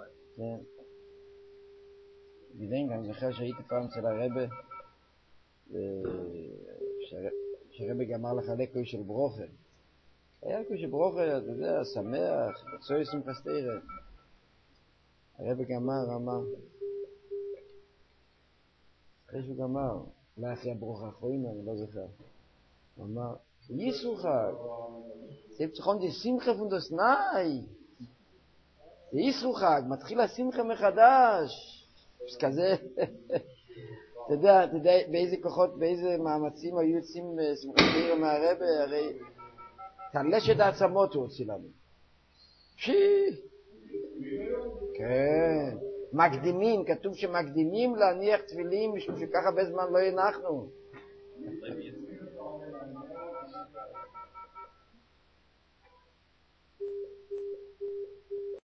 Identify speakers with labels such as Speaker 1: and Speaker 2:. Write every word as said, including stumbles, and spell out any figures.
Speaker 1: כן. גדעין, אני זוכר שהייתי פעם אצל הרבה, שהרבה גמר לחלק כוי של ברוכה. היה כוי של ברוכה, אתה יודע, שמח, בצוי שמחה סתירה. הרבה גמר, אמר, אחרי שהוא גמר, אולי אחרי הברוכה האחרונה, אני לא זוכר. הוא אמר, ייסו חג, זה צריכון די שמחה פונדוס נאי. זה ייסו חג, מתחיל השמחה מחדש. אז כזה, אתה יודע, אתה יודע באיזה כוחות, באיזה מאמצים היו יוצאים שמחה סתירה מהרבה, הרי תלשת העצמות הוא הוציא לנו. שי! כן. מקדימים, כתוב שמקדימים להניח תפילים משום שככה בזמן לא הנחנו.